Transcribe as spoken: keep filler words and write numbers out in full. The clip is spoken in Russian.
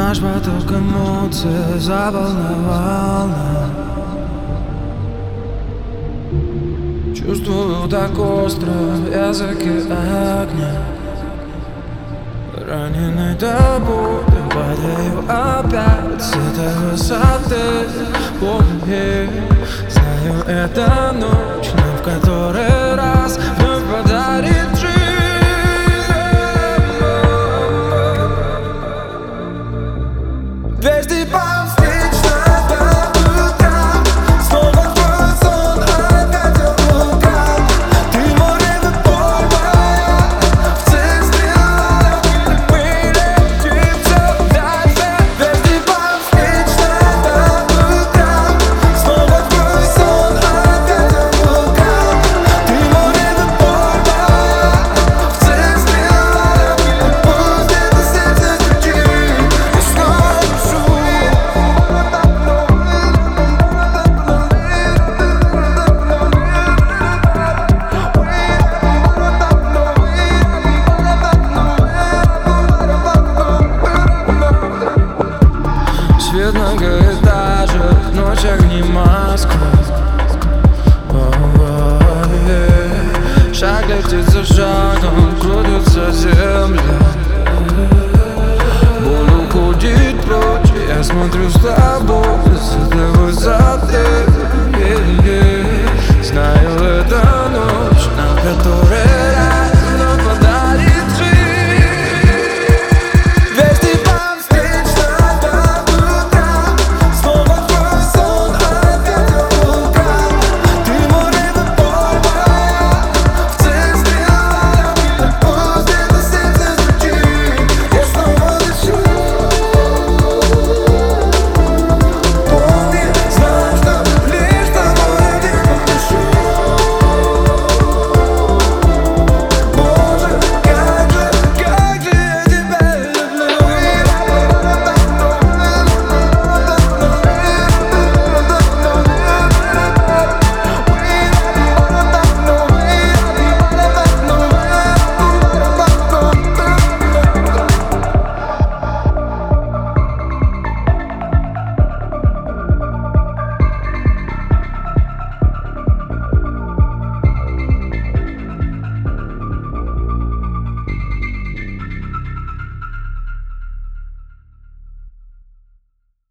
Наш поток эмоций заволновал нас. Чувствую так остро в языке огня. Раненый тобой, падаю опять с этой высоты. Помни, знаю, это ночь, но в который раз вновь подарит жизнь. Двести баб вечно по утрам, снова твой сон опять вулкан. Ты море до порвая, в центре лавы мы летим все дальше. Двести баб вечно по утрам, снова твой сон опять вулкан. Ты море до порвая, в центре лавы, пусть это сердце стучит, и снова свет многоэтажек, ночь, огни Москвы. Шаг летит за шагом, крутится земля. Боль уходит прочь, я смотрю с тобой.